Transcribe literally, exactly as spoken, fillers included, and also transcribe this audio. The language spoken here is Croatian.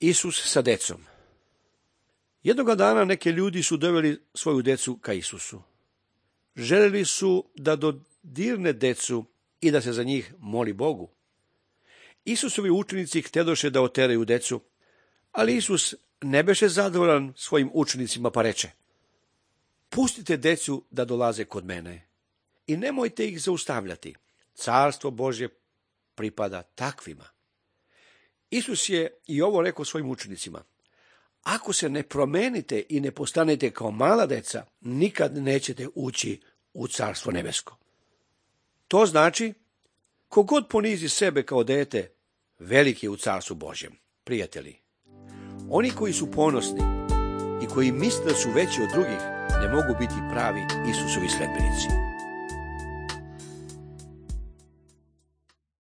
Isus sa decom. Jednoga dana neke ljudi su doveli svoju decu ka Isusu. Željeli su da dodirne decu i da se za njih moli Bogu. Isusovi učenici htedoše da oteraju decu, ali Isus ne beše zadovoljan svojim učenicima pa reče: pustite decu da dolaze kod mene i nemojte ih zaustavljati. Carstvo Božje pripada takvima. Isus je i ovo rekao svojim učenicima: ako se ne promenite i ne postanete kao mala deca, nikad nećete ući u Carstvo nebesko. To znači, kogod ponizi sebe kao dete, veliki je u Carstvu Božjem. Prijatelji, oni koji su ponosni i koji misle da su veći od drugih, ne mogu biti pravi Isusovi sledbenici.